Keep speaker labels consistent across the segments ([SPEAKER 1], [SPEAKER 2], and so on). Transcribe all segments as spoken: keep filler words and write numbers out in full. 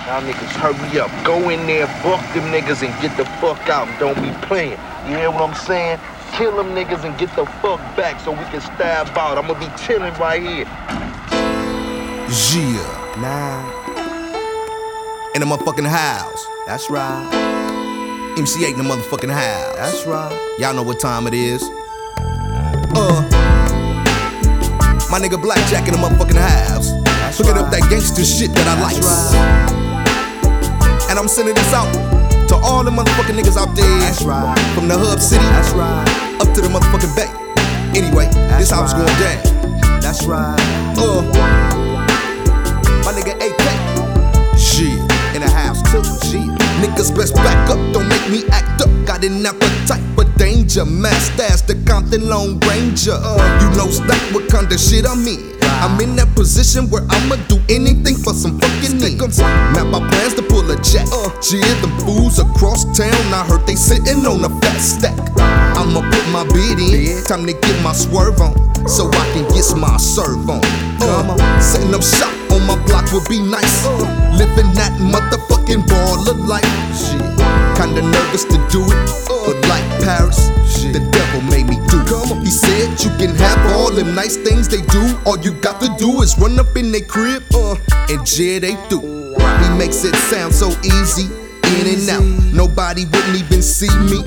[SPEAKER 1] Y'all niggas hurry up. Go in there, fuck them niggas and get the fuck out. Don't be playing. You hear what I'm saying? Kill them niggas and get the fuck back so we can stab out. I'm gonna be chilling right here.
[SPEAKER 2] Yeah, nah. In the motherfucking house.
[SPEAKER 3] That's right.
[SPEAKER 2] M C eight in the motherfucking house.
[SPEAKER 3] That's right.
[SPEAKER 2] Y'all know what time it is. Uh, my nigga Blackjack in the motherfucking house.
[SPEAKER 3] That's
[SPEAKER 2] Looking
[SPEAKER 3] right.
[SPEAKER 2] up that gangster shit that I like.
[SPEAKER 3] Right.
[SPEAKER 2] And I'm sending this out to all the motherfucking niggas out there.
[SPEAKER 3] That's right.
[SPEAKER 2] From the hub city.
[SPEAKER 3] That's right.
[SPEAKER 2] Up to the motherfucking bay. Anyway,
[SPEAKER 3] That's
[SPEAKER 2] this how it's
[SPEAKER 3] right.
[SPEAKER 2] going down.
[SPEAKER 3] That's right.
[SPEAKER 2] Uh, my nigga A K. Shit. In the house too. Shit. Niggas best back up, don't make me act up. Got an appetite for danger. Masked as the Compton Lone Ranger. Uh, you know that what kind of shit I'm in. I'm in that position where I'ma do anything for some fucking niggas. Map my plans to pull a check. Uh, yeah, them fools across town, I heard they sitting on a fat stack. I'ma put my bid in, time to get my swerve on, so I can get my serve on. Uh, setting up shop on my block would be nice. Uh, living that motherfucking baller life. Shit, kinda nervous to do it, but like Paris, the devil made me do it. He said you can have all them nice things they do. All you got to do is run up in their crib, uh, and yeah, they do. He makes it sound so easy, in and out. Nobody wouldn't even see me.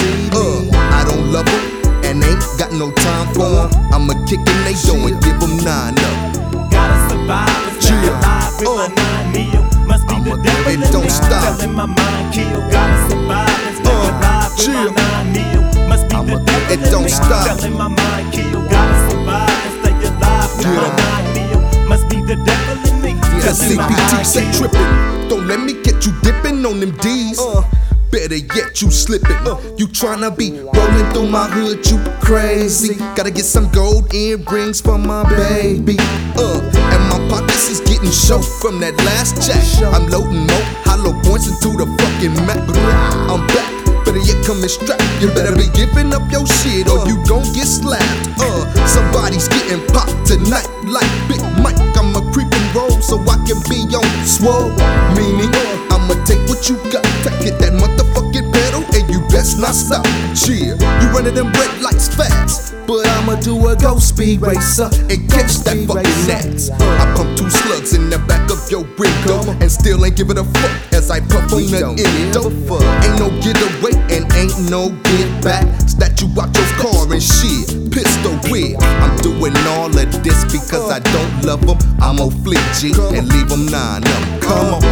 [SPEAKER 2] Uh, I don't love them, and ain't got no time for them. I'ma kick in they door and give them nine up.
[SPEAKER 4] Gotta survive and stay alive with my nine meal. Must be the devil in me,
[SPEAKER 2] don't stop.
[SPEAKER 4] telling my mind kill. Gotta survive and stay alive with my nine meal. Must be the devil
[SPEAKER 2] it
[SPEAKER 4] in
[SPEAKER 2] don't
[SPEAKER 4] me,
[SPEAKER 2] stop.
[SPEAKER 4] telling my mind kill. Gotta survive and stay alive with my nine meal. Must be the devil in me,
[SPEAKER 2] That
[SPEAKER 4] telling my
[SPEAKER 2] C P T
[SPEAKER 4] mind
[SPEAKER 2] say
[SPEAKER 4] kill.
[SPEAKER 2] trippin'. Don't let me get you dippin' on them D's. Uh, better yet, you slippin'. Uh, you tryna be rollin' through my hood, you crazy. Gotta get some gold earrings for my baby. Uh, and my pockets is getting short from that last check. I'm loading more hollow points into the fucking map. I'm back. Better yet, come and strap. You better be giving up your shit or you gon' get slapped. Uh, somebody's getting popped tonight like Big Mike. I'ma creep and roll so I can be on swole. Meaning, uh, I'ma take what you got, take it that motherfucking pedal, and you best not stop. Chill, you running them red lights fast, but I'ma do a go speed racer and catch that fucking gnats. I pump two slugs in the back of your window and still ain't give it a fuck as I puff on the endo. Ain't no getaway and ain't no get back. Snatch you out your car and shit, pistol whip. I'm doing all of this because I don't love them. I'ma flick G and leave them nine up. Come on.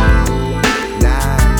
[SPEAKER 2] Nine.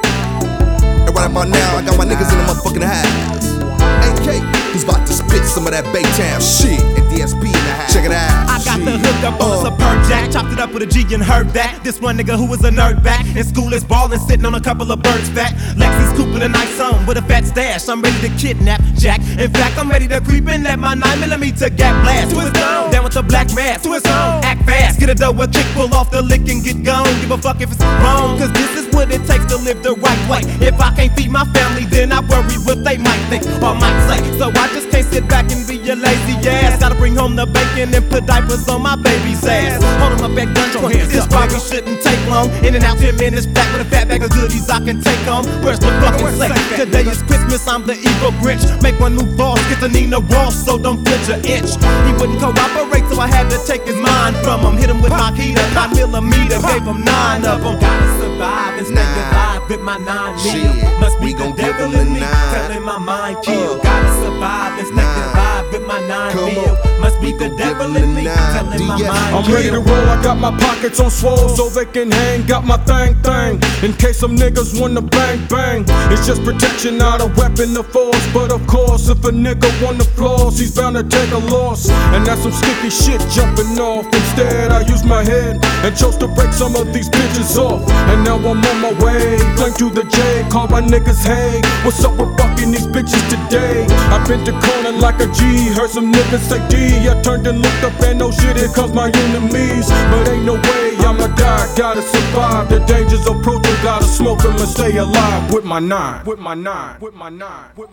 [SPEAKER 2] And right about now, I got my niggas in the motherfucking house. A K, he's about to spit some of that Baytown shit. And D S P in the house. Check it out.
[SPEAKER 4] I got the hook up on a superb jack, chopped it up with a G and heard that. This one nigga who was a nerd back in school is ballin', sitting on a couple of birds fat. Lexi's cooping a nice on with a fat stash. I'm ready to kidnap Jack. In fact, I'm ready to creep in, let my nine millimeter gap blast. To his dome, down with the black mask. To his home, act fast, get a dough, a kick, pull off the lick and get gone. Give a fuck if it's wrong, cause this is what it takes to live the right way. If I can't feed my family, then I worry what they might think or might say. So I just can't sit back and be a lazy ass. Gotta bring home the bacon and put diapers on my baby's ass. Hold him up at gunpoint, this probably shouldn't take long. In and out ten minutes back with a fat bag of goodies I can take home. Where's the fucking safe? Today is Christmas, I'm the evil Grinch. Make one new boss, get the Nina Ross, so don't flinch an inch. He wouldn't cooperate, so I had to take his mind from him. Hit him with my heater, nine millimeter, gave him nine of them. Gotta survive and stay alive with my nine meal. Must be the devil in me, telling my mind kill. Gotta survive and stay alive with my nine meal. Must be the devil in me, telling my mind
[SPEAKER 5] I'm ready to roll, I got my pockets on swole so they can hang. Got my thing thing, in case some niggas wanna bang bang. It's just protection, not a weapon of force. But of course, if a nigga wanna floss, he's bound to take a loss. And that's some sticky shit jumping off. Instead, I use my head and chose to break some of these bitches off. And now I'm on my way, climb to the J, call my niggas, hey, what's up with fucking these bitches today? I've been to corner like a G, heard some niggas say D. I turned and looked up and oh shit, here comes my enemies. But ain't no way I'ma die, gotta survive. The dangers approaching, gotta smoke 'em and stay alive with my nine, with my nine, with my nine, with my